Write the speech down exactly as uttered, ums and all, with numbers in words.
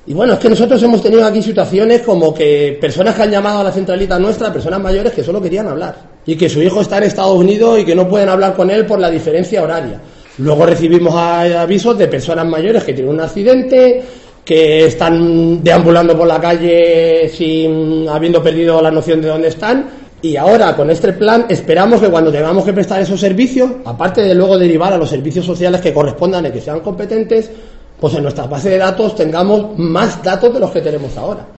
Y bueno, es que nosotros hemos tenido aquí situaciones como que personas que han llamado a la centralita nuestra, personas mayores que solo querían hablar y que su hijo está en Estados Unidos y que no pueden hablar con él por la diferencia horaria. Luego recibimos avisos de personas mayores que tienen un accidente, que están deambulando por la calle sin habiendo perdido la noción de dónde están. Y ahora con este plan esperamos que cuando tengamos que prestar esos servicios, aparte de luego derivar a los servicios sociales que correspondan y que sean competentes, pues en nuestras bases de datos tengamos más datos de los que tenemos ahora.